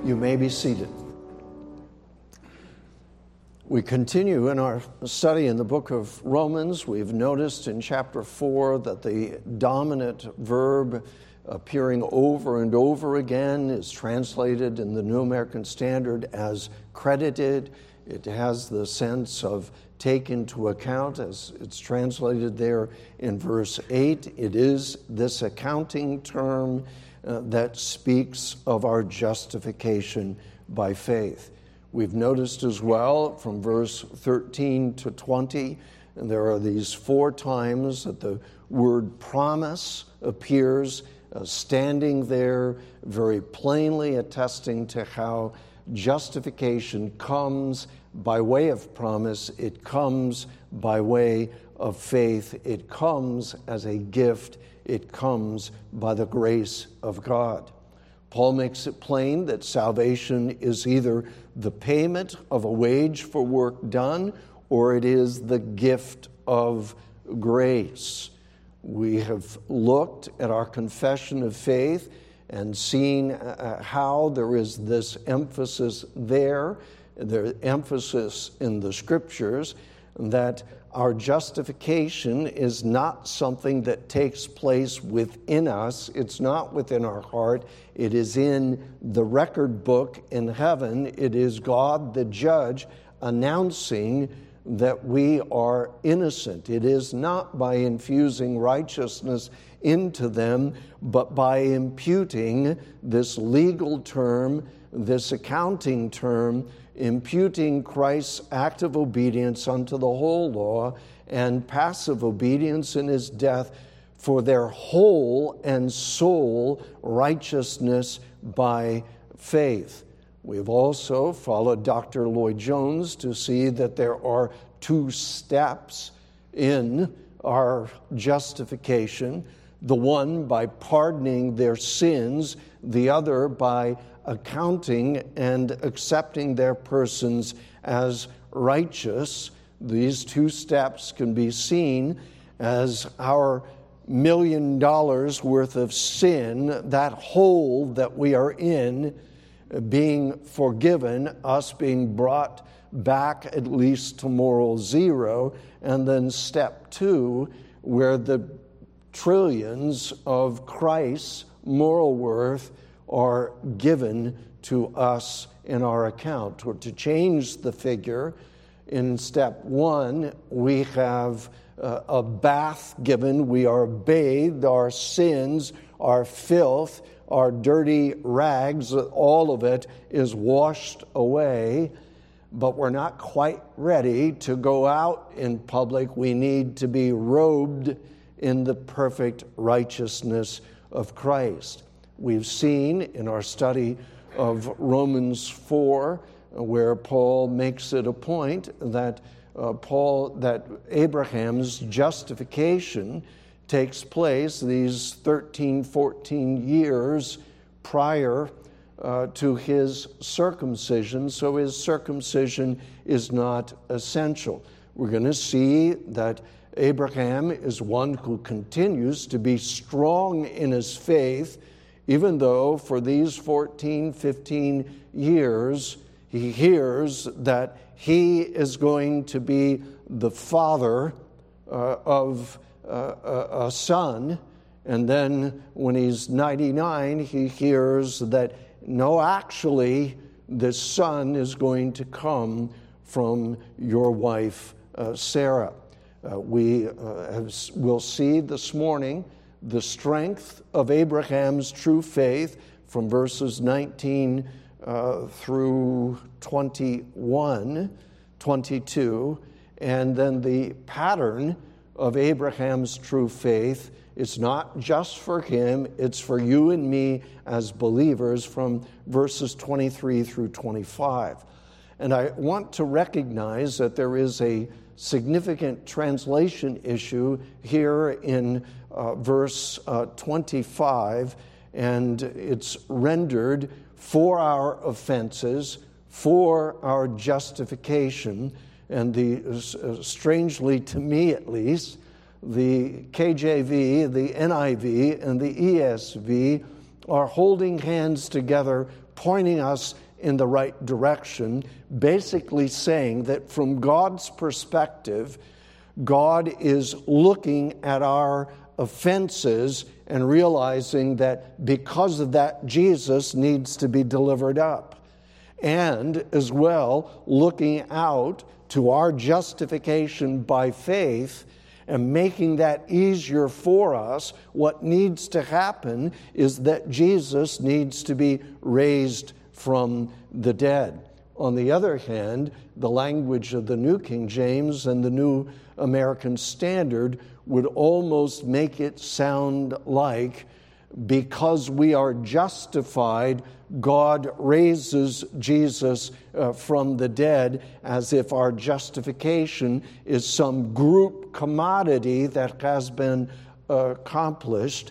You may be seated. We continue in our study in the book of Romans. We've noticed in chapter 4 that the dominant verb appearing over and over again is translated in the New American Standard as credited. It has the sense of take into account as it's translated there in verse 8. It is this accounting term that speaks of our justification by faith. We've noticed as well from verse 13 to 20, and there are these 4 times that the word promise appears, standing there very plainly attesting to how justification comes by way of promise. It comes by way of faith. It comes as a gift. It comes by the grace of God. Paul makes it plain that salvation is either the payment of a wage for work done, or it is the gift of grace. We have looked at our confession of faith and seen how there is this emphasis there, the emphasis in the Scriptures, that our justification is not something that takes place within us. It's not within our heart. It is in the record book in heaven. It is God, the judge, announcing that we are innocent. It is not by infusing righteousness into them, but by imputing this legal term, this accounting term, imputing Christ's active obedience unto the whole law and passive obedience in his death for their whole and sole righteousness by faith. We've also followed Dr. Lloyd Jones to see that there are 2 steps in our justification, the one by pardoning their sins, the other by accounting and accepting their persons as righteous. These 2 steps can be seen as our $1 million worth of sin, that hole that we are in, being forgiven, us being brought back at least to moral zero, and then step 2, where the trillions of Christ's moral worth are given to us in our account. Or to change the figure, in step 1, we have a bath given. We are bathed. Our sins, our filth, our dirty rags, all of it is washed away. But we're not quite ready to go out in public. We need to be robed in the perfect righteousness of Christ. We've seen in our study of Romans 4, where Paul makes it a point that Abraham's justification takes place these 13, 14 years prior to his circumcision, so his circumcision is not essential. We're going to see that Abraham is one who continues to be strong in his faith, even though for these 14, 15 years, he hears that he is going to be the father of a son. And then when he's 99, he hears that, no, actually, this son is going to come from your wife, Sarah. We'll see this morning the strength of Abraham's true faith from verses 19 through 21, 22, and then the pattern of Abraham's true faith. It's not just for him, it's for you and me as believers from verses 23 through 25. And I want to recognize that there is a significant translation issue here in verse 25, and it's rendered for our offenses, for our justification. And strangely to me at least, the KJV, the NIV, and the ESV are holding hands together pointing us in the right direction, basically saying that from God's perspective, God is looking at our offenses and realizing that because of that, Jesus needs to be delivered up. And as well, looking out to our justification by faith and making that easier for us. What needs to happen is that Jesus needs to be raised from the dead. On the other hand, the language of the New King James and the New American Standard would almost make it sound like, because we are justified, God raises Jesus from the dead, as if our justification is some group commodity that has been accomplished,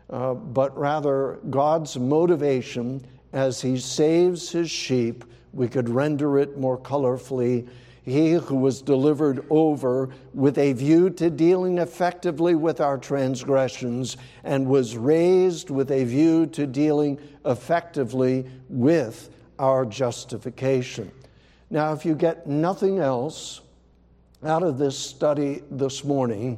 but rather God's motivation as He saves His sheep. We could render it more colorfully: He who was delivered over with a view to dealing effectively with our transgressions and was raised with a view to dealing effectively with our justification. Now, if you get nothing else out of this study this morning,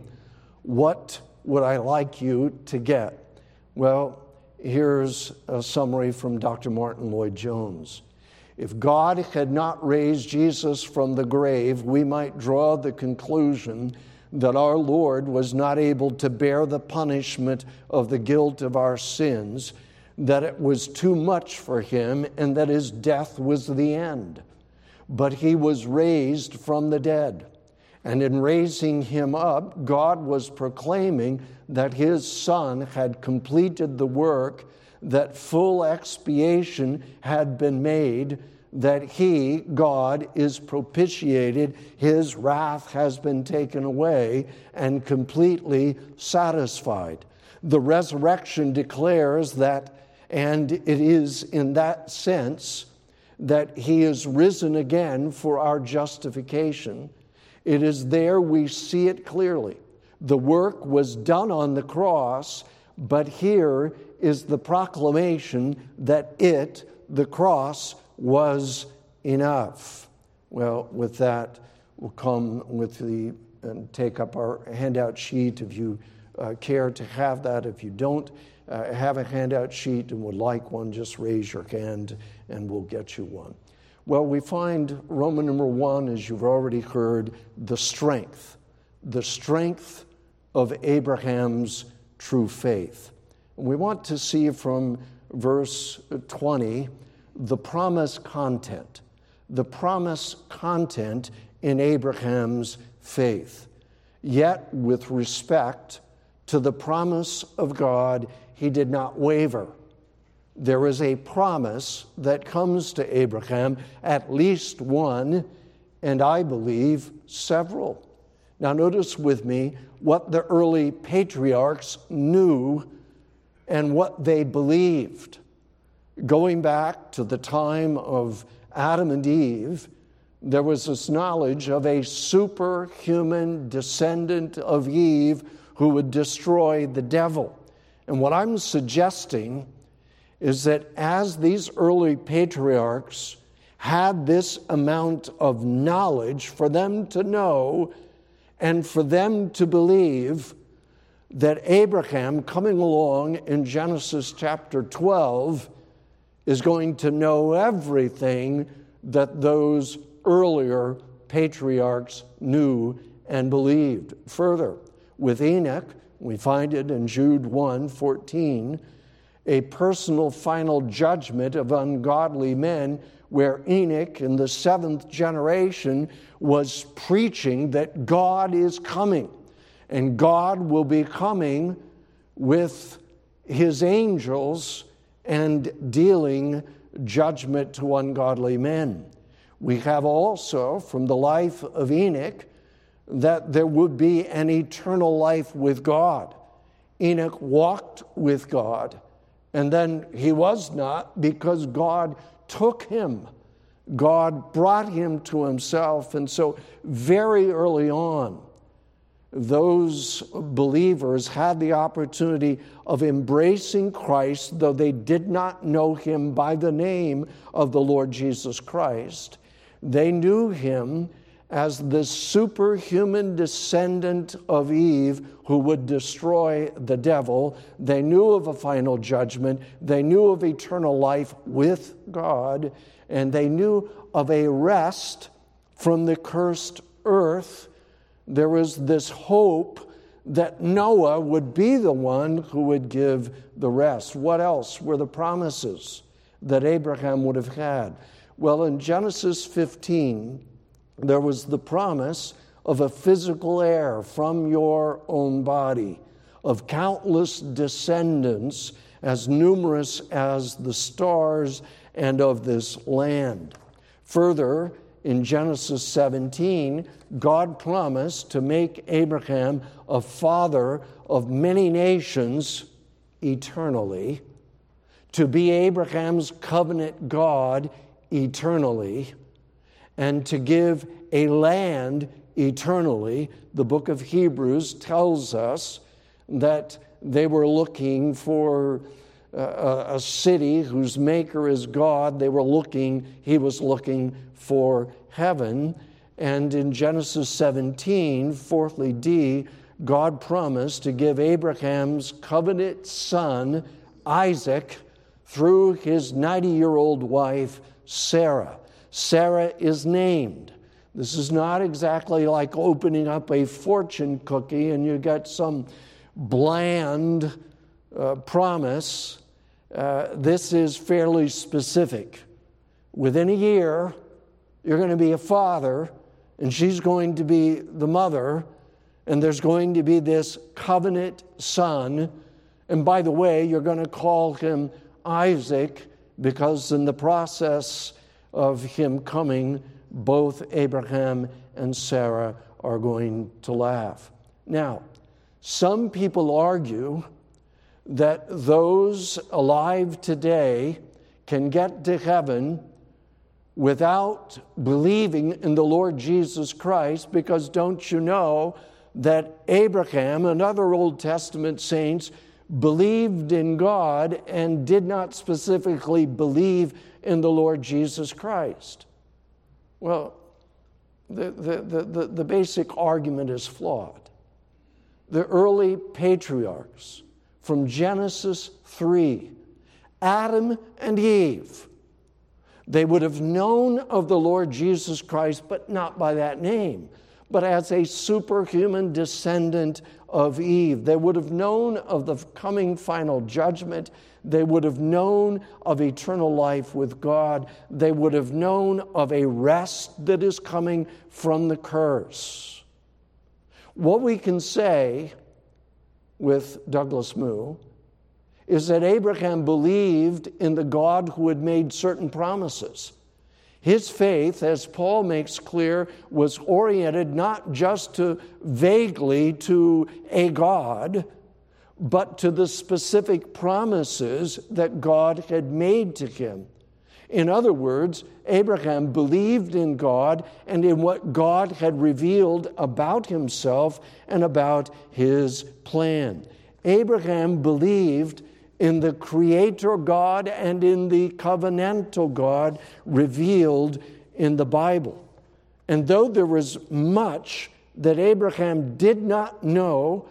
what would I like you to get? Well, here's a summary from Dr. Martin Lloyd-Jones. If God had not raised Jesus from the grave, we might draw the conclusion that our Lord was not able to bear the punishment of the guilt of our sins, that it was too much for Him, and that His death was the end. But He was raised from the dead. And in raising Him up, God was proclaiming that His Son had completed the work, that full expiation had been made, that He, God, is propitiated, His wrath has been taken away and completely satisfied. The resurrection declares that, and it is in that sense, that He is risen again for our justification. It is there we see it clearly. The work was done on the cross, but here is the proclamation that the cross, was enough. Well, with that, we'll come with and take up our handout sheet if you care to have that. If you don't have a handout sheet and would like one, just raise your hand and we'll get you one. Well, we find Roman number 1, as you've already heard, the strength of Abraham's true faith. And we want to see from verse 20 the promise content in Abraham's faith. Yet, with respect to the promise of God, he did not waver. There is a promise that comes to Abraham, at least one, and I believe several. Now notice with me what the early patriarchs knew and what they believed. Going back to the time of Adam and Eve, there was this knowledge of a superhuman descendant of Eve who would destroy the devil. And what I'm suggesting is that as these early patriarchs had this amount of knowledge, for them to know and for them to believe, that Abraham, coming along in Genesis chapter 12, is going to know everything that those earlier patriarchs knew and believed. Further, with Enoch, we find it in Jude 1:14, a personal final judgment of ungodly men, where Enoch in the 7th generation was preaching that God is coming, and God will be coming with His angels and dealing judgment to ungodly men. We have also from the life of Enoch that there would be an eternal life with God. Enoch walked with God, and then he was not, because God took him. God brought him to Himself. And so very early on, those believers had the opportunity of embracing Christ, though they did not know him by the name of the Lord Jesus Christ. They knew him as the superhuman descendant of Eve who would destroy the devil. They knew of a final judgment. They knew of eternal life with God. And they knew of a rest from the cursed earth. There was this hope that Noah would be the one who would give the rest. What else were the promises that Abraham would have had? Well, in Genesis 15, there was the promise of a physical heir from your own body, of countless descendants as numerous as the stars and of this land. Further, in Genesis 17, God promised to make Abraham a father of many nations eternally, to be Abraham's covenant God eternally, and to give a land eternally. The book of Hebrews tells us that they were looking for a city whose maker is God. He was looking for heaven. And in Genesis 17, fourthly D, God promised to give Abraham's covenant son, Isaac, through his 90-year-old wife, Sarah. Sarah is named. This is not exactly like opening up a fortune cookie and you get some bland promise. This is fairly specific. Within a year, you're going to be a father, and she's going to be the mother, and there's going to be this covenant son. And by the way, you're going to call him Isaac, because in the process of him coming, both Abraham and Sarah are going to laugh. Now, some people argue that those alive today can get to heaven without believing in the Lord Jesus Christ, because don't you know that Abraham and other Old Testament saints believed in God and did not specifically believe in the Lord Jesus Christ? Well, the basic argument is flawed. The early patriarchs from Genesis 3, Adam and Eve, they would have known of the Lord Jesus Christ, but not by that name, but as a superhuman descendant of Eve. They would have known of the coming final judgment. They would have known of eternal life with God. They would have known of a rest that is coming from the curse. What we can say with Douglas Moo is that Abraham believed in the God who had made certain promises. His faith, as Paul makes clear, was oriented not just vaguely to a God, but to the specific promises that God had made to him. In other words, Abraham believed in God and in what God had revealed about himself and about his plan. Abraham believed in the Creator God and in the covenantal God revealed in the Bible. And though there was much that Abraham did not know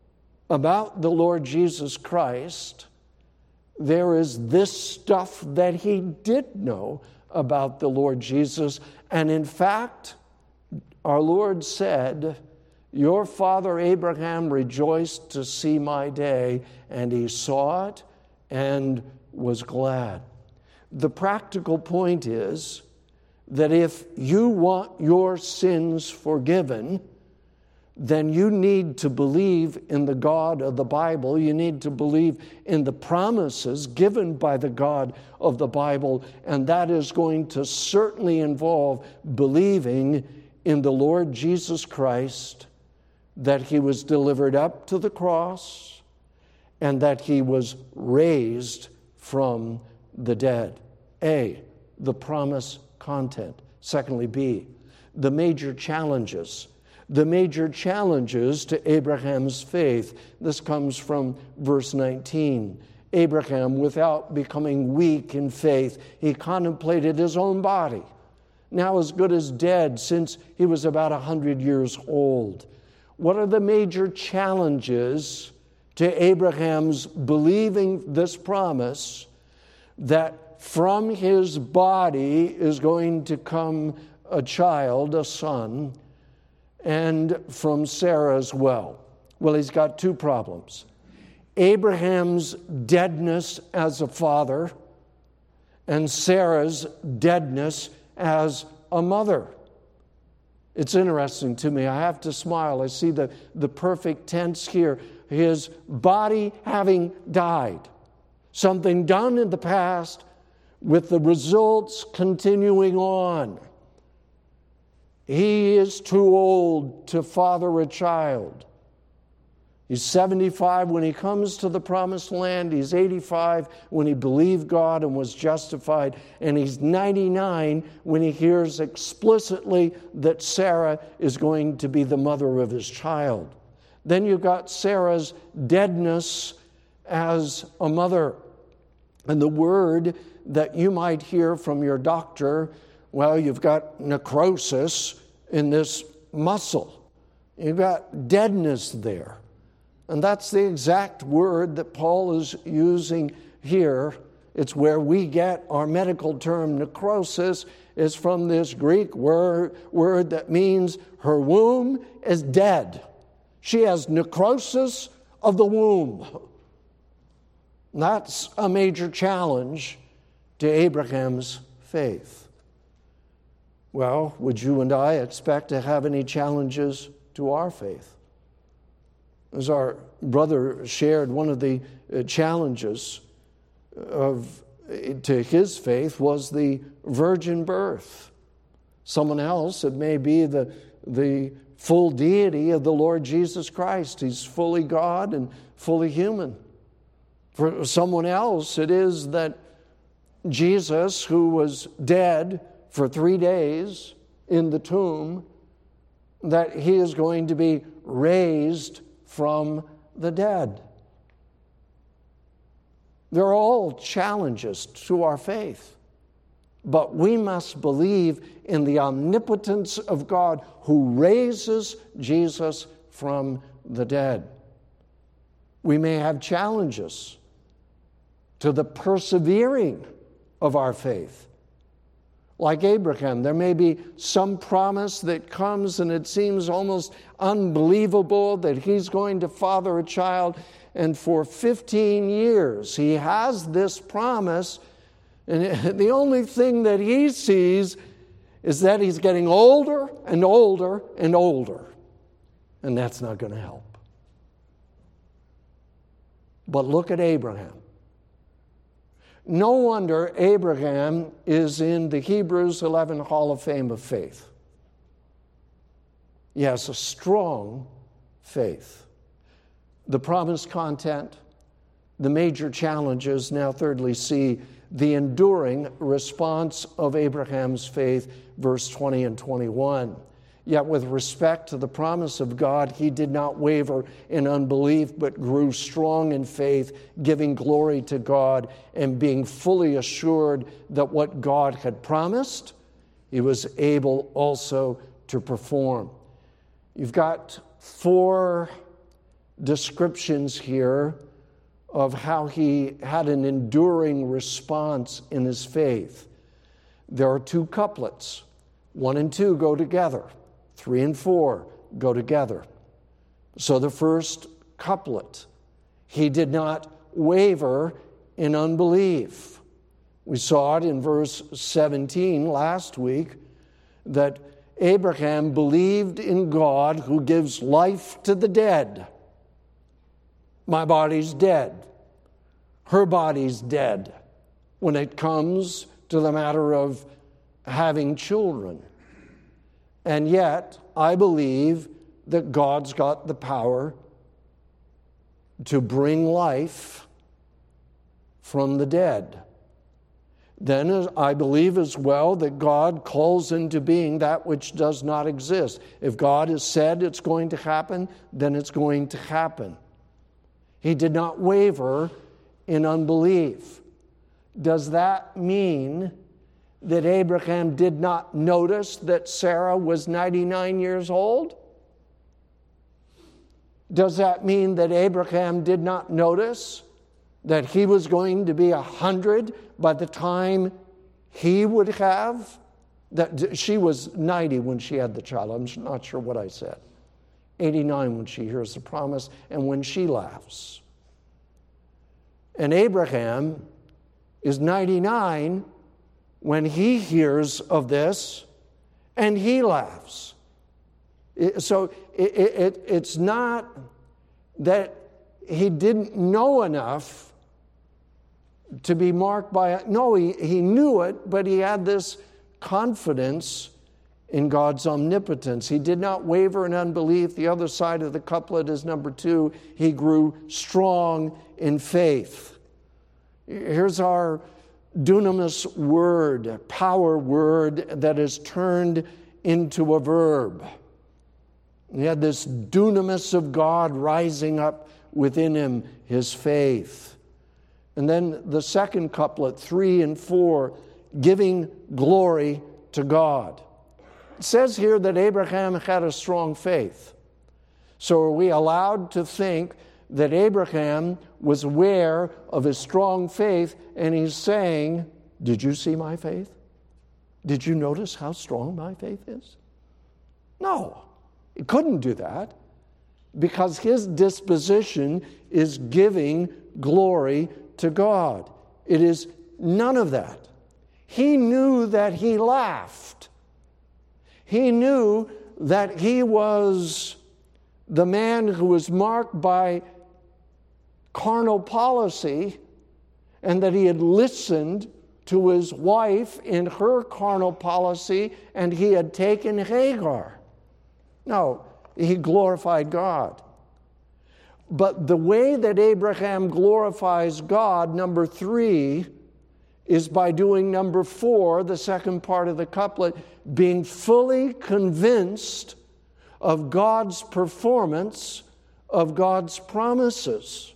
about the Lord Jesus Christ, there is this stuff that he did know about the Lord Jesus. And in fact, our Lord said, "Your father Abraham rejoiced to see my day, and he saw it and was glad." The practical point is that if you want your sins forgiven, then you need to believe in the God of the Bible. You need to believe in the promises given by the God of the Bible, and that is going to certainly involve believing in the Lord Jesus Christ, that he was delivered up to the cross, and that he was raised from the dead. A, the promise content. Secondly, B, the major challenges the major challenges to Abraham's faith. This comes from verse 19. Abraham, without becoming weak in faith, he contemplated his own body, now as good as dead, since he was about 100 years old. What are the major challenges to Abraham's believing this promise that from his body is going to come a child, a son, and from Sarah as well? Well, he's got two problems. Abraham's deadness as a father and Sarah's deadness as a mother. It's interesting to me. I have to smile. I see the perfect tense here. His body having died. Something done in the past with the results continuing on. He is too old to father a child. He's 75 when he comes to the promised land. He's 85 when he believed God and was justified. And he's 99 when he hears explicitly that Sarah is going to be the mother of his child. Then you've got Sarah's deadness as a mother. And the word that you might hear from your doctor, well, you've got necrosis in this muscle. You've got deadness there. And that's the exact word that Paul is using here. It's where we get our medical term necrosis, is from this Greek word that means her womb is dead. She has necrosis of the womb. That's a major challenge to Abraham's faith. Well, would you and I expect to have any challenges to our faith? As our brother shared, one of the challenges to his faith was the virgin birth. Someone else, it may be the full deity of the Lord Jesus Christ. He's fully God and fully human. For someone else, it is that Jesus, who was dead for 3 days in the tomb, that he is going to be raised from the dead. They're all challenges to our faith. But we must believe in the omnipotence of God who raises Jesus from the dead. We may have challenges to the persevering of our faith. Like Abraham, there may be some promise that comes and it seems almost unbelievable that he's going to father a child. And for 15 years, he has this promise. And the only thing that he sees is that he's getting older and older and older. And that's not going to help. But look at Abraham. No wonder Abraham is in the Hebrews 11 Hall of Fame of Faith. He has a strong faith. The promised content, the major challenges. Now, thirdly, see the enduring response of Abraham's faith, verse 20 and 21. Yet with respect to the promise of God, he did not waver in unbelief, but grew strong in faith, giving glory to God and being fully assured that what God had promised, he was able also to perform. You've got 4 descriptions here of how he had an enduring response in his faith. There are 2 couplets. 1 and 2 go together. 3 and 4 go together. So the first couplet, he did not waver in unbelief. We saw it in verse 17 last week that Abraham believed in God who gives life to the dead. My body's dead. Her body's dead when it comes to the matter of having children. And yet, I believe that God's got the power to bring life from the dead. then I believe as well that God calls into being that which does not exist. If God has said it's going to happen, then it's going to happen. He did not waver in unbelief. Does that mean that Abraham did not notice that Sarah was 99 years old? Does that mean that Abraham did not notice that he was going to be 100 by the time he would have? That she was 90 when she had the child. I'm not sure what I said. 89 when she hears the promise and when she laughs. And Abraham is 99 when he hears of this and he laughs. So it's not that he didn't know enough to be marked by it. No, he knew it, but he had this confidence in God's omnipotence. He did not waver in unbelief. The other side of the couplet is number 2. He grew strong in faith. Here's our dunamis word, power word that is turned into a verb. He had this dunamis of God rising up within him, his faith. And then the second couplet, 3 and 4, giving glory to God. It says here that Abraham had a strong faith. So are we allowed to think that Abraham was aware of his strong faith and he's saying, did you see my faith? Did you notice how strong my faith is? No. He couldn't do that because his disposition is giving glory to God. It is none of that. He knew that he laughed. He knew that he was the man who was marked by carnal policy and that he had listened to his wife in her carnal policy and he had taken Hagar. No, he glorified God. But the way that Abraham glorifies God, number 3, is by doing number 4, the second part of the couplet, being fully convinced of God's performance, of God's promises.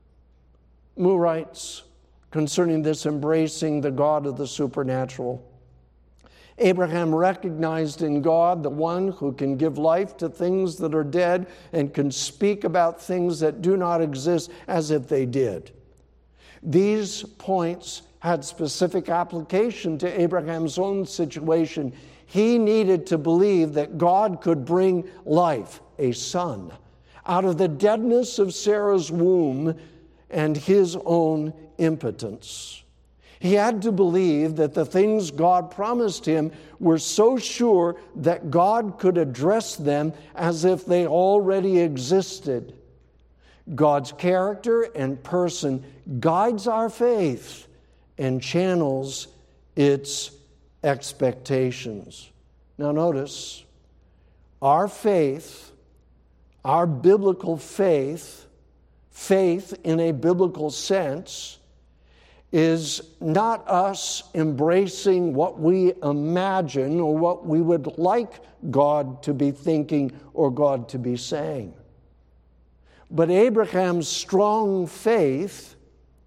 Moo writes concerning this embracing the God of the supernatural. Abraham recognized in God the one who can give life to things that are dead and can speak about things that do not exist as if they did. These points had specific application to Abraham's own situation. He needed to believe that God could bring life, a son, out of the deadness of Sarah's womb and his own impotence. He had to believe that the things God promised him were so sure that God could address them as if they already existed. God's character and person guides our faith and channels its expectations. Now notice, our faith, our biblical faith, faith in a biblical sense, is not us embracing what we imagine or what we would like God to be thinking or God to be saying. But Abraham's strong faith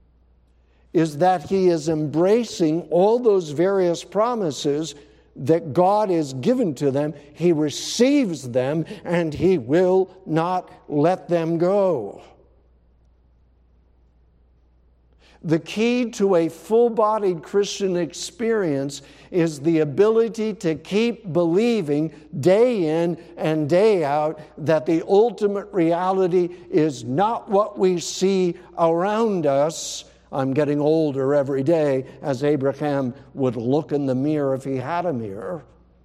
is that he is embracing all those various promises that God has given to them. He receives them and he will not let them go. The key to a full-bodied Christian experience is the ability to keep believing day in and day out that the ultimate reality is not what we see around us. I'm getting older every day, as Abraham would look in the mirror if he had a mirror.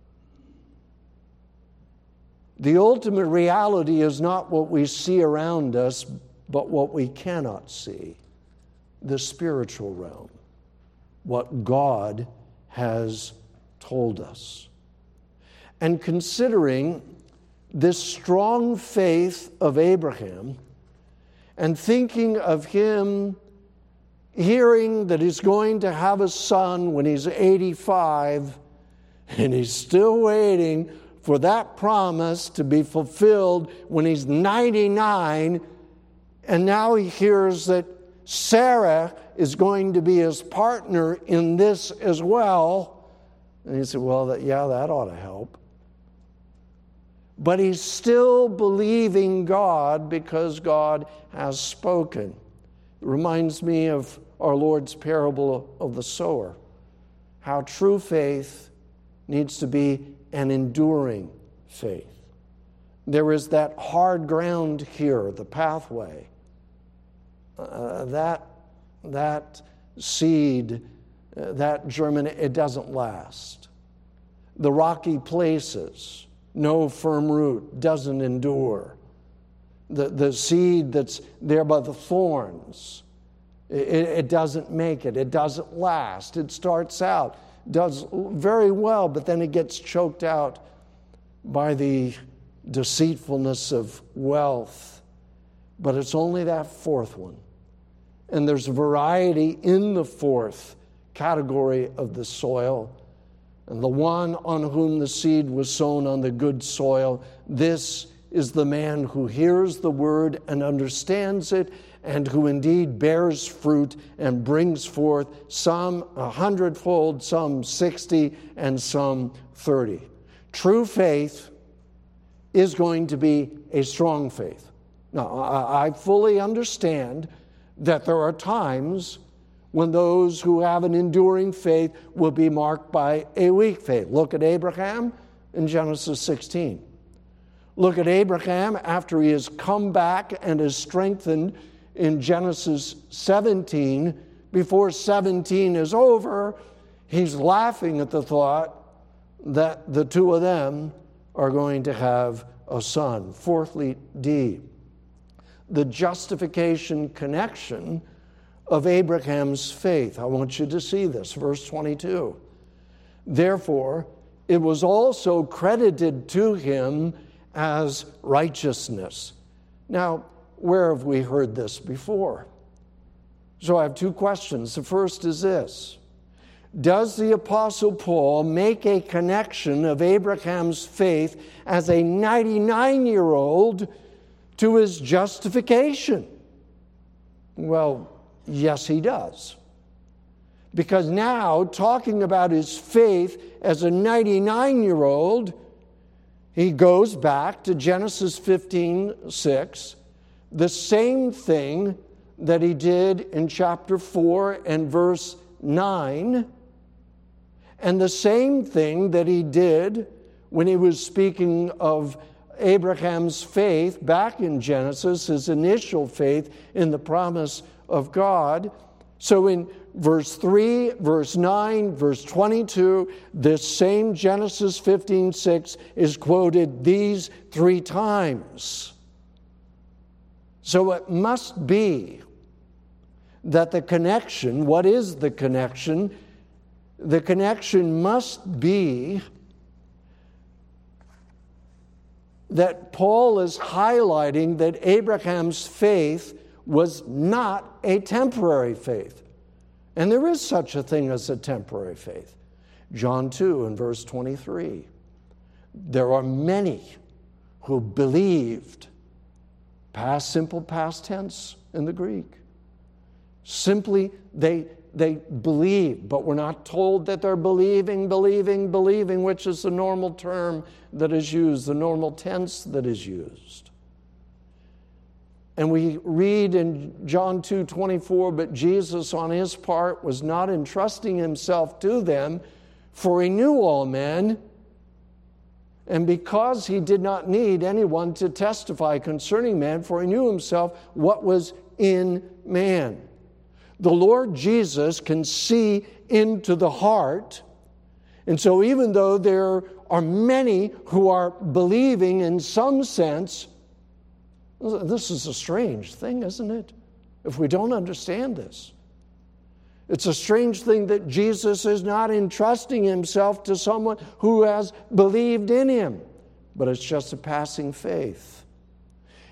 The ultimate reality is not what we see around us, but what we cannot see. The spiritual realm, what God has told us. And considering this strong faith of Abraham and thinking of him hearing that he's going to have a son when he's 85, and he's still waiting for that promise to be fulfilled when he's 99, and now he hears that Sarah is going to be his partner in this as well. And he said, well, that ought to help. But he's still believing God because God has spoken. It reminds me of our Lord's parable of the sower, how true faith needs to be an enduring faith. There is that hard ground here, the pathway. That seed, that germinate, it doesn't last. The rocky places, no firm root, doesn't endure. The seed that's there by the thorns, it doesn't make it. It doesn't last. It starts out, does very well, but then it gets choked out by the deceitfulness of wealth. But it's only that fourth one. And there's variety in the fourth category of the soil. And the one on whom the seed was sown on the good soil, this is the man who hears the word and understands it, and who indeed bears fruit and brings forth some 100-fold, some 60, and some 30. True faith is going to be a strong faith. Now, I fully understand that there are times when those who have an enduring faith will be marked by a weak faith. Look at Abraham in Genesis 16. Look at Abraham after he has come back and is strengthened in Genesis 17. Before 17 is over, he's laughing at the thought that the two of them are going to have a son. Fourthly, D, the justification connection of Abraham's faith. I want you to see this, verse 22. Therefore, it was also credited to him as righteousness. Now, where have we heard this before? So I have two questions. The first is this: does the Apostle Paul make a connection of Abraham's faith as a 99-year-old to his justification? Well, yes, he does. Because now, talking about his faith as a 99-year-old, he goes back to Genesis 15:6, the same thing that he did in chapter 4 and verse 9, and the same thing that he did when he was speaking of Abraham's faith back in Genesis, his initial faith in the promise of God. So in verse 3, verse 9, verse 22, this same Genesis 15:6 is quoted these three times. So it must be that the connection, what is the connection? The connection must be that Paul is highlighting that Abraham's faith was not a temporary faith. And there is such a thing as a temporary faith. John 2 and verse 23. There are many who believed, simple past tense in the Greek. Simply, they believe, but we're not told that they're believing, which is the normal term that is used, the normal tense that is used. And we read in John 2:24, but Jesus on his part was not entrusting himself to them, for he knew all men, and because he did not need anyone to testify concerning man, for he knew himself what was in man. The Lord Jesus can see into the heart, and so even though there are many who are believing in some sense, this is a strange thing, isn't it? If we don't understand this. It's a strange thing that Jesus is not entrusting himself to someone who has believed in him, but it's just a passing faith.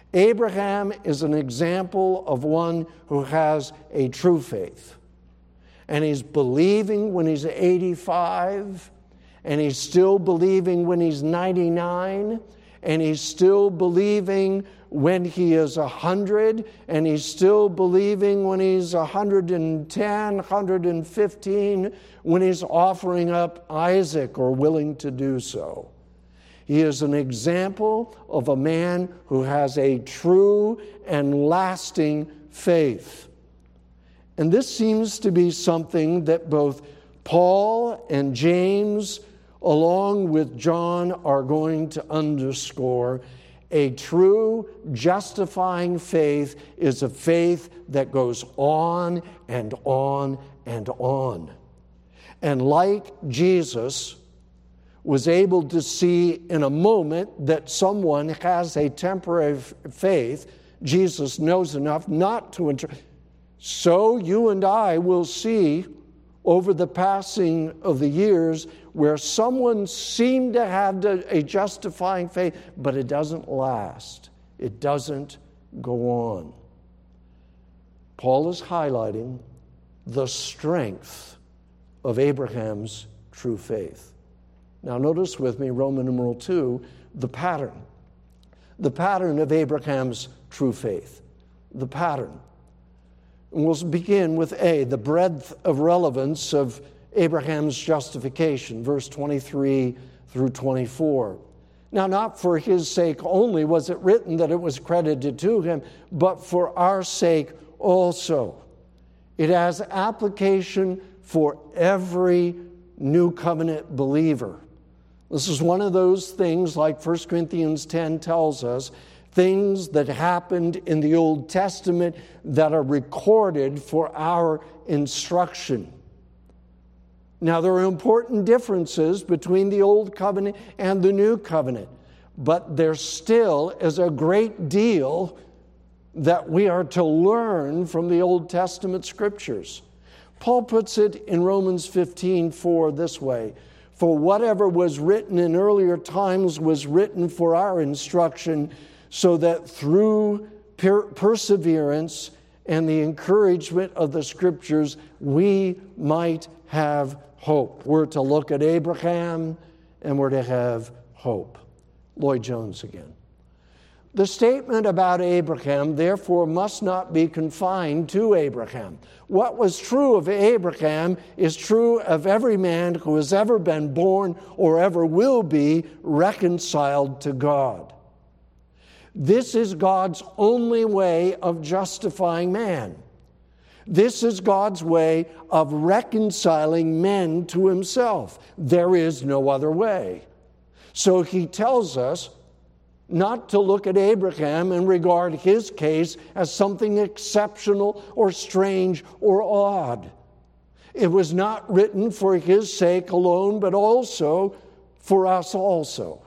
Abraham is an example of one who has a true faith. And he's believing when he's 85, and he's still believing when he's 99, and he's still believing when he is 100, and he's still believing when he's 110, 115, when he's offering up Isaac or willing to do so. He is an example of a man who has a true and lasting faith. And this seems to be something that both Paul and James, along with John, are going to underscore. A true, justifying faith is a faith that goes on and on and on. And like Jesus was able to see in a moment that someone has a temporary faith, Jesus knows enough not to so you and I will see over the passing of the years where someone seemed to have a justifying faith, but it doesn't last. It doesn't go on. Paul is highlighting the strength of Abraham's true faith. Now notice with me, Roman numeral 2, the pattern. The pattern of Abraham's true faith. The pattern. And we'll begin with A, the breadth of relevance of Abraham's justification, verse 23 through 24. Now, not for his sake only was it written that it was credited to him, but for our sake also. It has application for every new covenant believer. This is one of those things, like 1 Corinthians 10 tells us, things that happened in the Old Testament that are recorded for our instruction. Now, there are important differences between the Old Covenant and the New Covenant, but there still is a great deal that we are to learn from the Old Testament Scriptures. Paul puts it in Romans 15:4 this way, "For whatever was written in earlier times was written for our instruction, so that through perseverance and the encouragement of the Scriptures, we might have hope." We're to look at Abraham, and we're to have hope. Lloyd Jones again. The statement about Abraham, therefore, must not be confined to Abraham. What was true of Abraham is true of every man who has ever been born or ever will be reconciled to God. This is God's only way of justifying man. This is God's way of reconciling men to himself. There is no other way. So he tells us not to look at Abraham and regard his case as something exceptional or strange or odd. It was not written for his sake alone, but also for us also.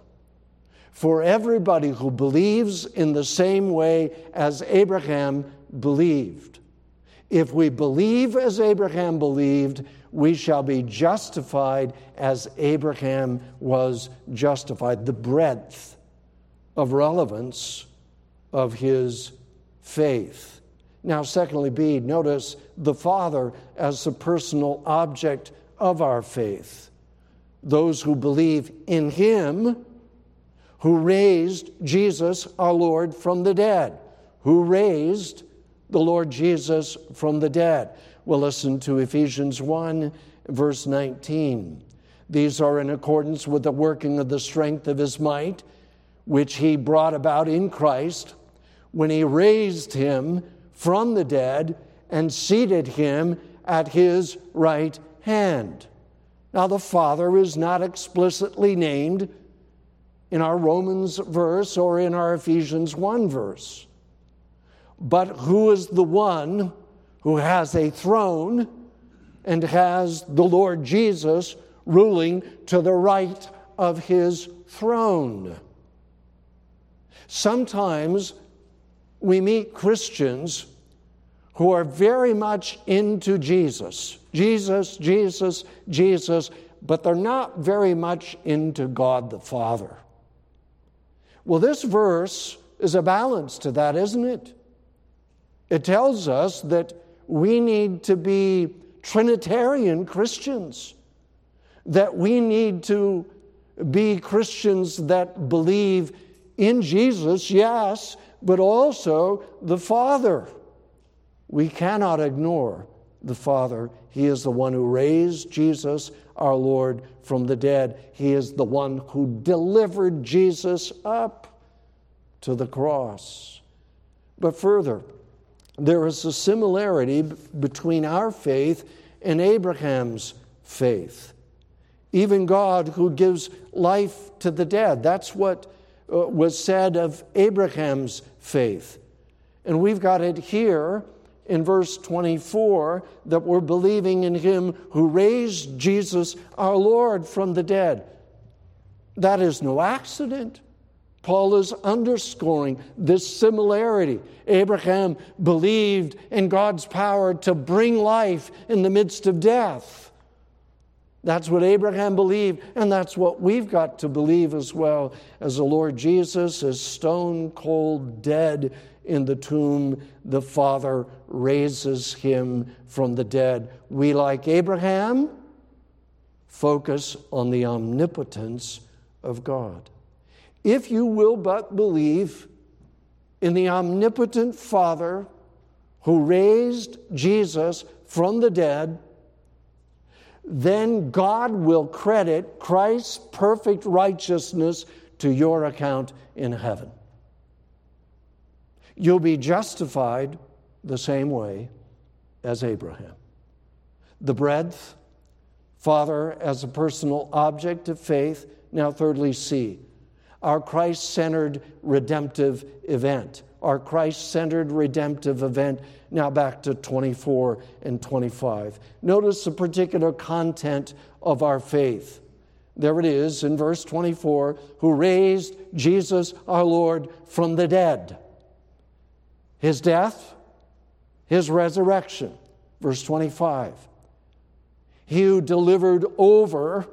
For everybody who believes in the same way as Abraham believed. If we believe as Abraham believed, we shall be justified as Abraham was justified. The breadth of relevance of his faith. Now, secondly, B, notice the Father as the personal object of our faith. Those who believe in him who raised Jesus, our Lord, from the dead. Who raised the Lord Jesus from the dead. We'll listen to Ephesians 1, verse 19. These are in accordance with the working of the strength of his might, which he brought about in Christ when he raised him from the dead and seated him at his right hand. Now, the Father is not explicitly named in our Romans verse or in our Ephesians 1 verse. But who is the one who has a throne and has the Lord Jesus ruling to the right of his throne? Sometimes we meet Christians who are very much into Jesus. Jesus, Jesus, Jesus, but they're not very much into God the Father. Well, this verse is a balance to that, isn't it? It tells us that we need to be Trinitarian Christians, that we need to be Christians that believe in Jesus, yes, but also the Father. We cannot ignore the Father. He is the one who raised Jesus, our Lord, from the dead. He is the one who delivered Jesus up to the cross. But further, there is a similarity between our faith and Abraham's faith. Even God who gives life to the dead. That's what was said of Abraham's faith. And we've got it here in verse 24 that we're believing in Him who raised Jesus, our Lord, from the dead. That is no accident. Paul is underscoring this similarity. Abraham believed in God's power to bring life in the midst of death. That's what Abraham believed, and that's what we've got to believe as well, as the Lord Jesus is stone cold dead in the tomb. The Father raises Him from the dead. We, like Abraham, focus on the omnipotence of God. If you will but believe in the omnipotent Father who raised Jesus from the dead, then God will credit Christ's perfect righteousness to your account in heaven. You'll be justified the same way as Abraham. The breadth, Father as a personal object of faith. Now thirdly, C, our Christ-centered redemptive event. Our Christ-centered redemptive event. Now back to 24 and 25. Notice the particular content of our faith. There it is in verse 24, who raised Jesus our Lord from the dead. His death, His resurrection. Verse 25. He who delivered over,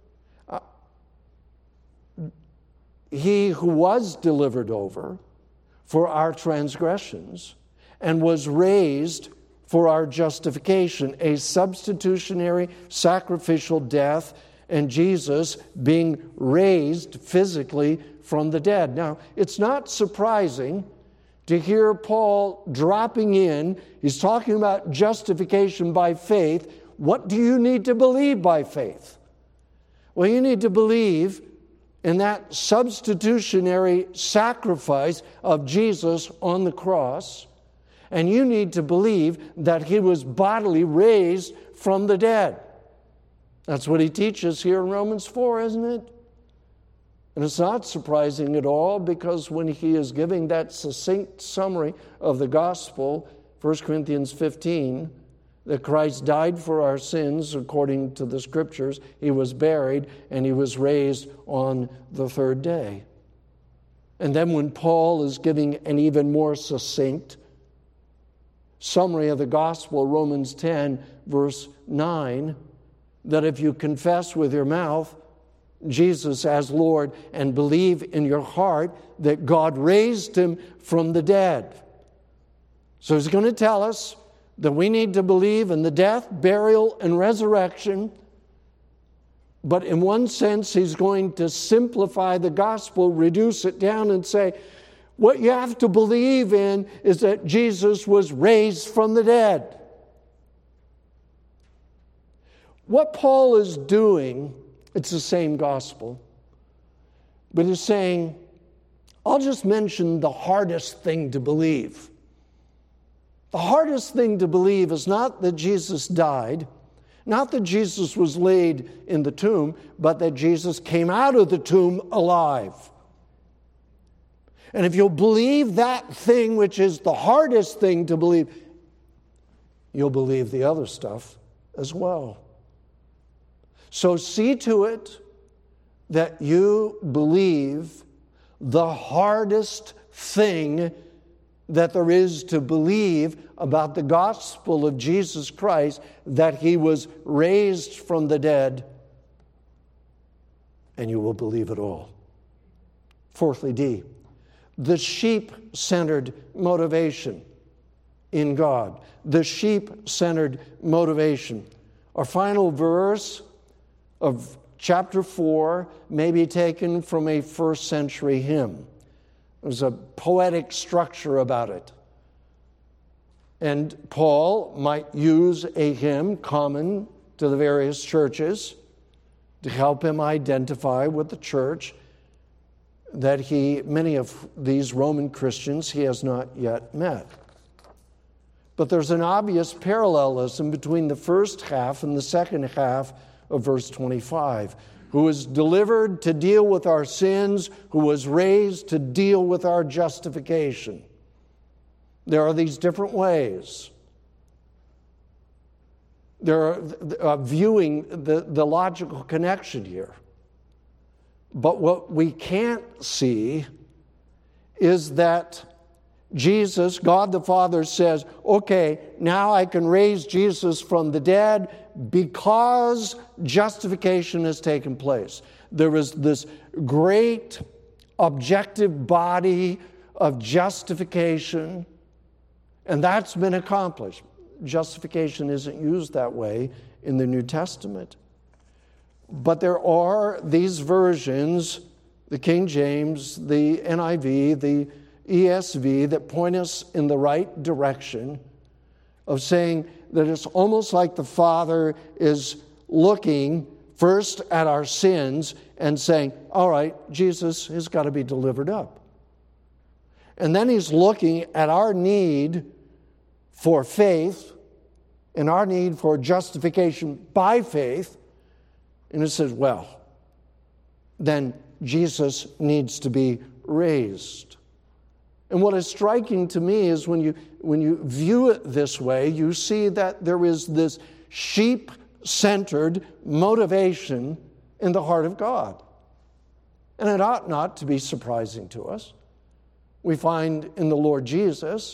He who was delivered over for our transgressions and was raised for our justification, a substitutionary sacrificial death, and Jesus being raised physically from the dead. Now, it's not surprising to hear Paul dropping in. He's talking about justification by faith. What do you need to believe by faith? Well, you need to believe in that substitutionary sacrifice of Jesus on the cross, and you need to believe that He was bodily raised from the dead. That's what he teaches here in Romans 4, isn't it? And it's not surprising at all, because when he is giving that succinct summary of the gospel, 1 Corinthians 15, that Christ died for our sins according to the Scriptures, He was buried, and He was raised on the third day. And then when Paul is giving an even more succinct summary of the gospel, Romans 10, verse 9, that if you confess with your mouth Jesus as Lord and believe in your heart that God raised Him from the dead. So he's going to tell us that we need to believe in the death, burial, and resurrection. But in one sense, he's going to simplify the gospel, reduce it down, and say, what you have to believe in is that Jesus was raised from the dead. What Paul is doing, it's the same gospel, but he's saying, I'll just mention the hardest thing to believe. The hardest thing to believe is not that Jesus died, not that Jesus was laid in the tomb, but that Jesus came out of the tomb alive. And if you'll believe that thing, which is the hardest thing to believe, you'll believe the other stuff as well. So see to it that you believe the hardest thing that there is to believe about the gospel of Jesus Christ, that He was raised from the dead, and you will believe it all. Fourthly, D, the sheep-centered motivation in God. The sheep-centered motivation. Our final verse of chapter 4 may be taken from a first century hymn. There's a poetic structure about it. And Paul might use a hymn common to the various churches to help him identify with the church that many of these Roman Christians he has not yet met. But there's an obvious parallelism between the first half and the second half of verse 25. Who was delivered to deal with our sins, who was raised to deal with our justification. There are these different ways. There are viewing the logical connection here. But what we can't see is that Jesus, God the Father, says, okay, now I can raise Jesus from the dead because justification has taken place. There is this great objective body of justification, and that's been accomplished. Justification isn't used that way in the New Testament. But there are these versions, the King James, the NIV, the ESV, that point us in the right direction of saying that it's almost like the Father is looking first at our sins and saying, all right, Jesus has got to be delivered up. And then he's looking at our need for faith and our need for justification by faith, and it says, well, then Jesus needs to be raised. And what is striking to me is when you view it this way, you see that there is this sheep-centered motivation in the heart of God. And it ought not to be surprising to us. We find in the Lord Jesus,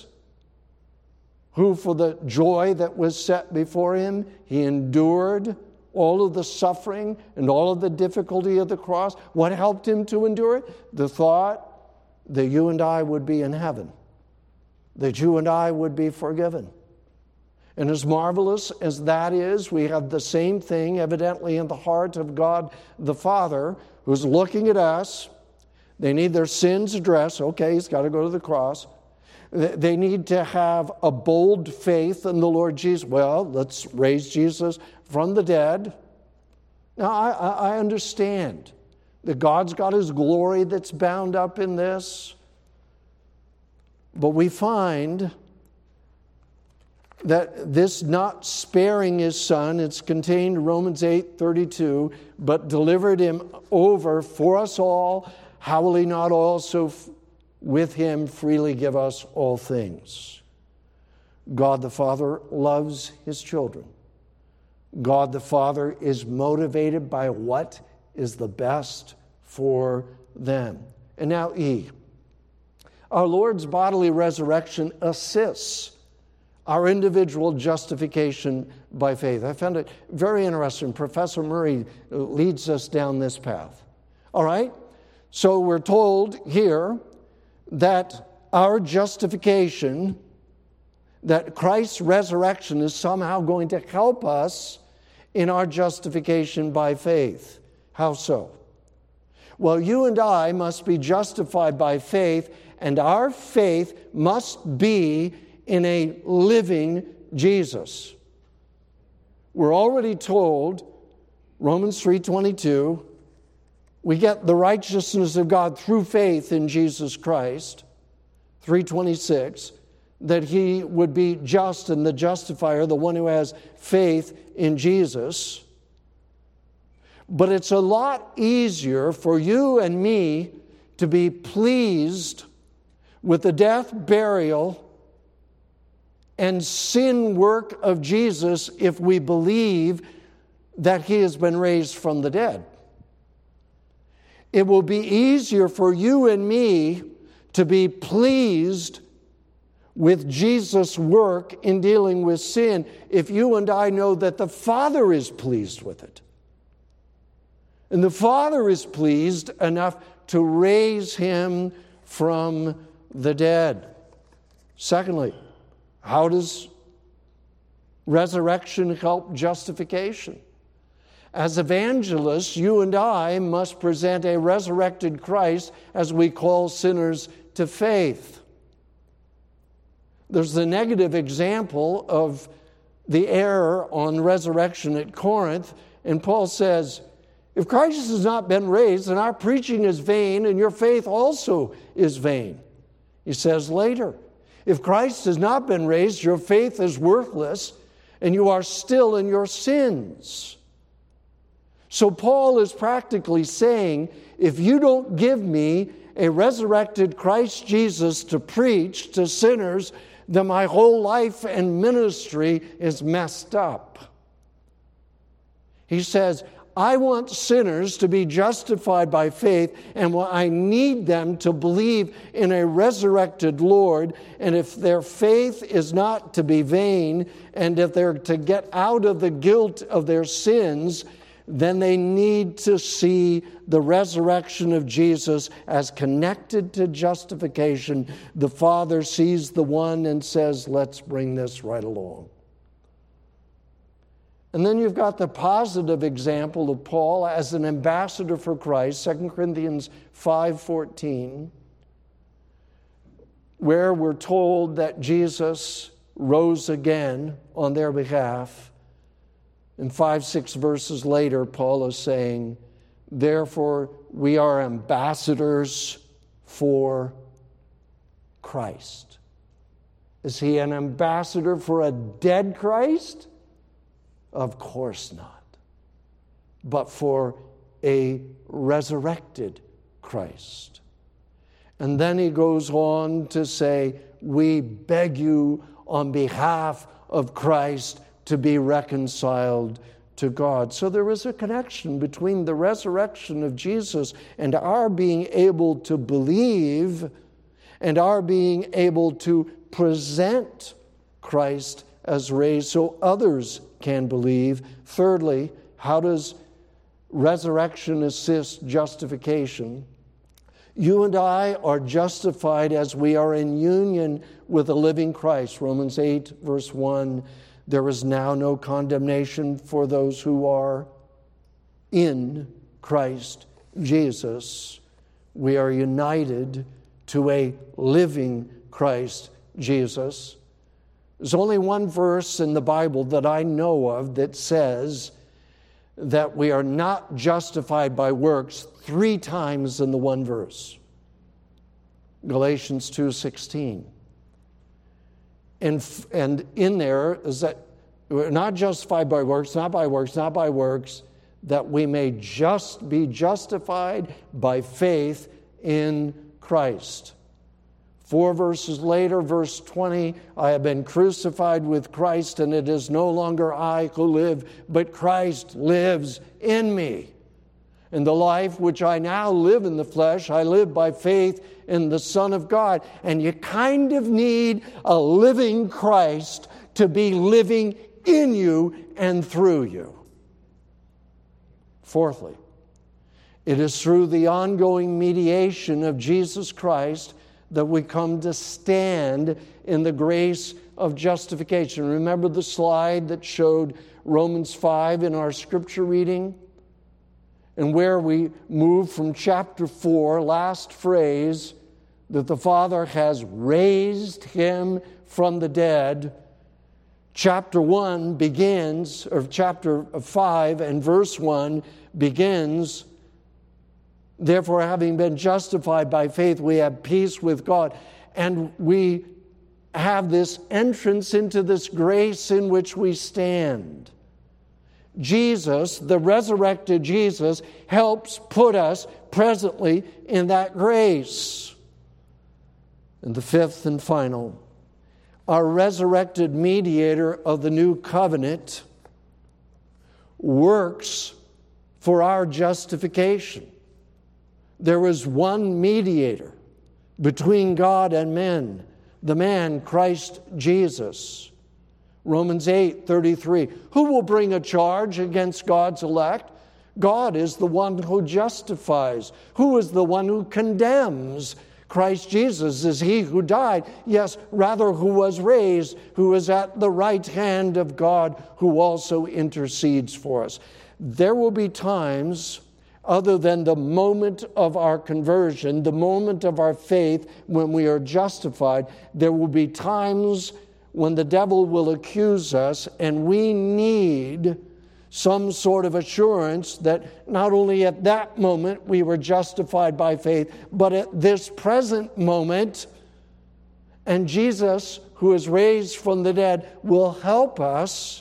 who for the joy that was set before him, he endured all of the suffering and all of the difficulty of the cross. What helped him to endure it? The thought that you and I would be in heaven, that you and I would be forgiven. And as marvelous as that is, we have the same thing evidently in the heart of God the Father, who's looking at us. They need their sins addressed. Okay, he's got to go to the cross. They need to have a bold faith in the Lord Jesus. Well, let's raise Jesus from the dead. Now, I understand that God's got his glory that's bound up in this. But we find that this not sparing his Son, it's contained in Romans 8:32, but delivered him over for us all, how will he not also with him freely give us all things? God the Father loves his children. God the Father is motivated by what is the best for them. And now E. Our Lord's bodily resurrection assists our individual justification by faith. I found it very interesting. Professor Murray leads us down this path. All right? So we're told here that our justification, that Christ's resurrection is somehow going to help us in our justification by faith. How so? Well, you and I must be justified by faith, and our faith must be in a living Jesus. We're already told, Romans 3:22, we get the righteousness of God through faith in Jesus Christ. 3:26, that he would be just and the justifier, the one who has faith in Jesus. But it's a lot easier for you and me to be pleased with the death, burial, and sin work of Jesus if we believe that he has been raised from the dead. It will be easier for you and me to be pleased with Jesus' work in dealing with sin if you and I know that the Father is pleased with it. And the Father is pleased enough to raise him from the dead. Secondly, how does resurrection help justification? As evangelists, you and I must present a resurrected Christ as we call sinners to faith. There's the negative example of the error on resurrection at Corinth, and Paul says, if Christ has not been raised, then our preaching is vain, and your faith also is vain. He says later, if Christ has not been raised, your faith is worthless, and you are still in your sins. So Paul is practically saying, if you don't give me a resurrected Christ Jesus to preach to sinners, then my whole life and ministry is messed up. He says, I want sinners to be justified by faith, and I need them to believe in a resurrected Lord. And if their faith is not to be vain, and if they're to get out of the guilt of their sins, then they need to see the resurrection of Jesus as connected to justification. The Father sees the one and says, let's bring this right along. And then you've got the positive example of Paul as an ambassador for Christ, 2 Corinthians 5:14, where we're told that Jesus rose again on their behalf. And 5-6 verses later, Paul is saying, therefore, we are ambassadors for Christ. Is he an ambassador for a dead Christ? Of course not. But for a resurrected Christ. And then he goes on to say, we beg you on behalf of Christ to be reconciled to God. So there is a connection between the resurrection of Jesus and our being able to believe and our being able to present Christ as raised so others can believe. Thirdly, how does resurrection assist justification? You and I are justified as we are in union with a living Christ. Romans 8, verse 1, there is now no condemnation for those who are in Christ Jesus. We are united to a living Christ Jesus. There's only one verse in the Bible that I know of that says that we are not justified by works 3 times in the one verse. Galatians 2:16. And in there is that we're not justified by works, not by works, not by works, that we may just be justified by faith in Christ. 4 verses later, verse 20, I have been crucified with Christ, and it is no longer I who live, but Christ lives in me. And the life which I now live in the flesh, I live by faith in the Son of God. And you kind of need a living Christ to be living in you and through you. Fourthly, it is through the ongoing mediation of Jesus Christ that we come to stand in the grace of justification. Remember the slide that showed Romans 5 in our scripture reading? And where we move from chapter 4, last phrase, that the Father has raised him from the dead. Chapter 1 begins, or chapter 5 and verse 1 begins, therefore, having been justified by faith, we have peace with God. And we have this entrance into this grace in which we stand. Jesus, the resurrected Jesus, helps put us presently in that grace. And the fifth and final, our resurrected mediator of the new covenant works for our justification. There is one mediator between God and men, the man Christ Jesus. Romans 8:33. Who will bring a charge against God's elect? God is the one who justifies. Who is the one who condemns? Christ Jesus is he who died, yes, rather who was raised, who is at the right hand of God, who also intercedes for us. There will be times, other than the moment of our conversion, the moment of our faith when we are justified, there will be times when the devil will accuse us, and we need some sort of assurance that not only at that moment we were justified by faith, but at this present moment, and Jesus, who is raised from the dead, will help us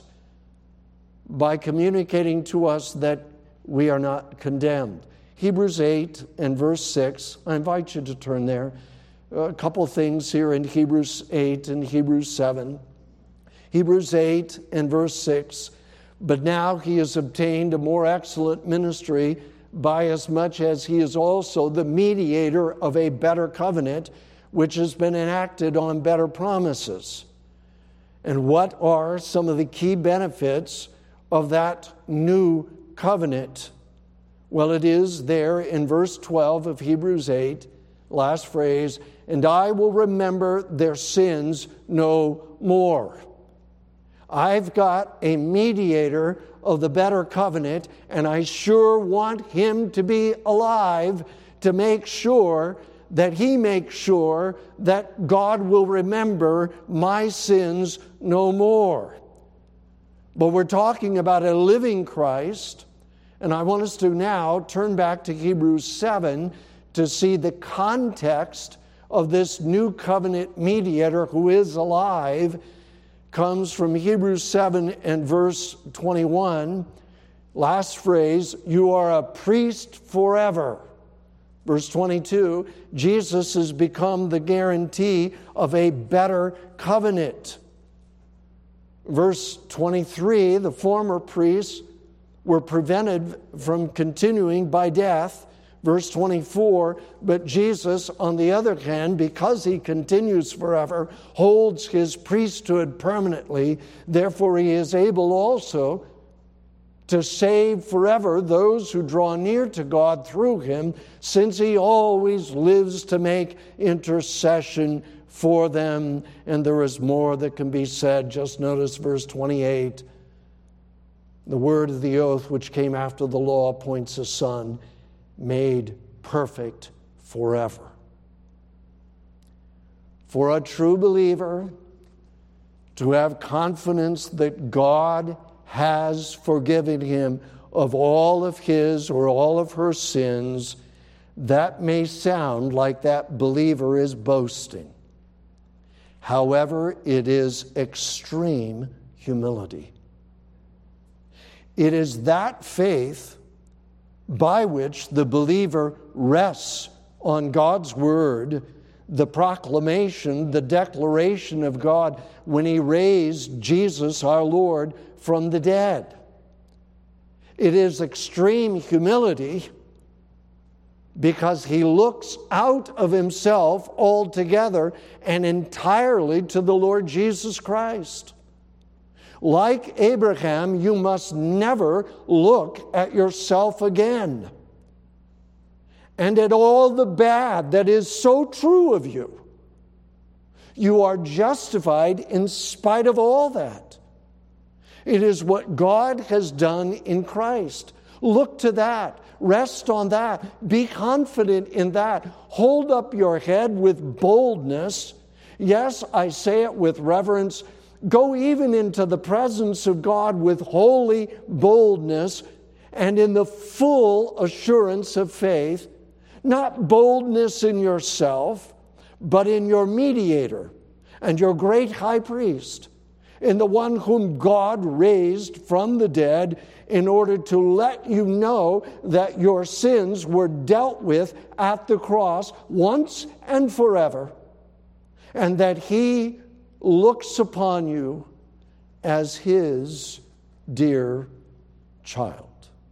by communicating to us that we are not condemned. Hebrews 8 and verse 6, I invite you to turn there. A couple things here in Hebrews 8 and Hebrews 7. Hebrews 8 and verse 6, but now he has obtained a more excellent ministry by as much as he is also the mediator of a better covenant, which has been enacted on better promises. And what are some of the key benefits of that new covenant? Well, it is there in verse 12 of Hebrews 8, last phrase, and I will remember their sins no more. I've got a mediator of the better covenant, and I sure want him to be alive to make sure that he makes sure that God will remember my sins no more. But we're talking about a living Christ, and I want us to now turn back to Hebrews 7 to see the context of this new covenant mediator who is alive. Comes from Hebrews 7 and verse 21. Last phrase, you are a priest forever. Verse 22, Jesus has become the guarantee of a better covenant. Verse 23, the former priests were prevented from continuing by death. Verse 24, but Jesus, on the other hand, because he continues forever, holds his priesthood permanently. Therefore, he is able also to save forever those who draw near to God through him, since he always lives to make intercession for them. And there is more that can be said. Just notice verse 28. The word of the oath which came after the law appoints a son, made perfect forever. For a true believer to have confidence that God has forgiven him of all of his or all of her sins, that may sound like that believer is boasting. However, it is extreme humility. It is that faith by which the believer rests on God's word, the proclamation, the declaration of God when he raised Jesus our Lord from the dead. It is extreme humility because he looks out of himself altogether and entirely to the Lord Jesus Christ. Like Abraham, you must never look at yourself again and at all the bad that is so true of you. You are justified in spite of all that. It is what God has done in Christ. Look to that. Rest on that. Be confident in that. Hold up your head with boldness. Yes, I say it with reverence. Go even into the presence of God with holy boldness and in the full assurance of faith, not boldness in yourself, but in your mediator and your great high priest, in the one whom God raised from the dead in order to let you know that your sins were dealt with at the cross once and forever, and that he looks upon you as his dear child,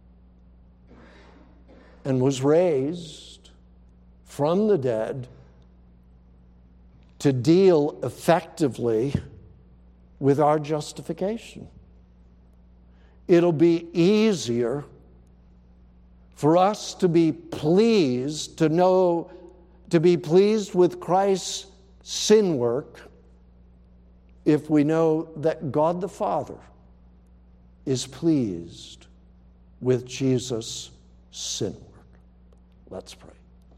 and was raised from the dead to deal effectively with our justification. It'll be easier for us to be pleased to know to be pleased with Christ's sin work if we know that God the Father is pleased with Jesus' sin work? Let's pray.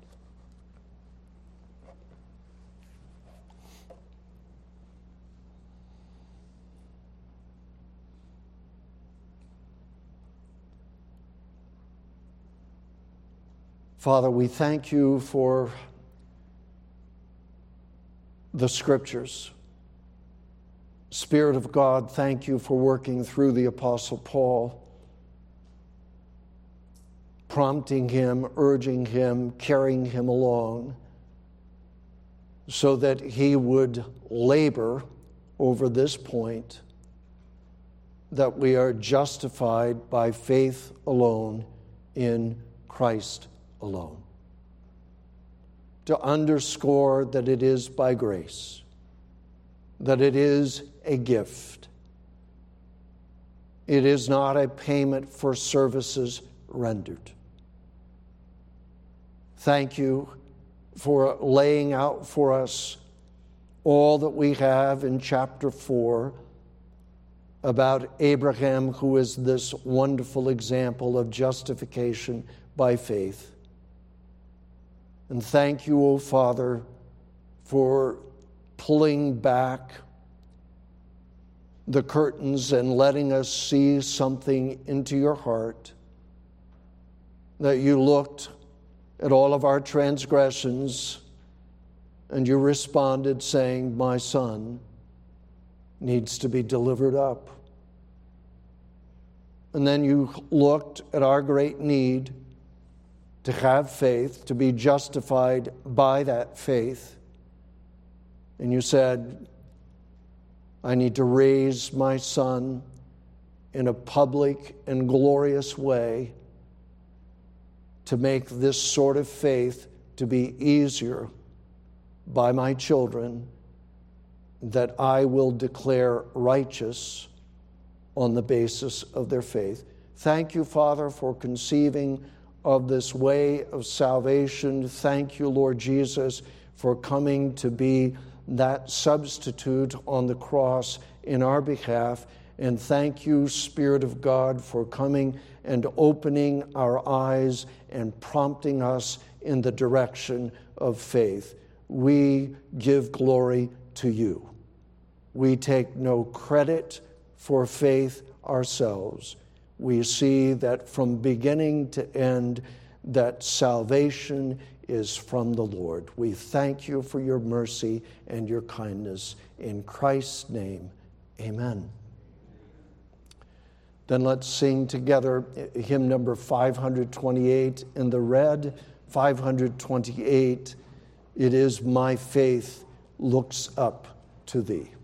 Father, we thank you for the Scriptures. Spirit of God, thank you for working through the Apostle Paul, prompting him, urging him, carrying him along, so that he would labor over this point, that we are justified by faith alone in Christ alone. To underscore that it is by grace, that it is a gift. It is not a payment for services rendered. Thank you for laying out for us all that we have in chapter 4 about Abraham, who is this wonderful example of justification by faith. And thank you, O Father, for pulling back the curtains and letting us see something into your heart, that you looked at all of our transgressions and you responded saying, my son needs to be delivered up. And then you looked at our great need to have faith, to be justified by that faith. And you said, I need to raise my son in a public and glorious way to make this sort of faith to be easier by my children, that I will declare righteous on the basis of their faith. Thank you, Father, for conceiving of this way of salvation. Thank you, Lord Jesus, for coming to be that substitute on the cross in our behalf. And thank you, Spirit of God, for coming and opening our eyes and prompting us in the direction of faith. We give glory to you. We take no credit for faith ourselves. We see that from beginning to end, that salvation is from the Lord. We thank you for your mercy and your kindness. In Christ's name, amen. Then let's sing together hymn number 528 in the red. 528, it is my faith looks up to thee.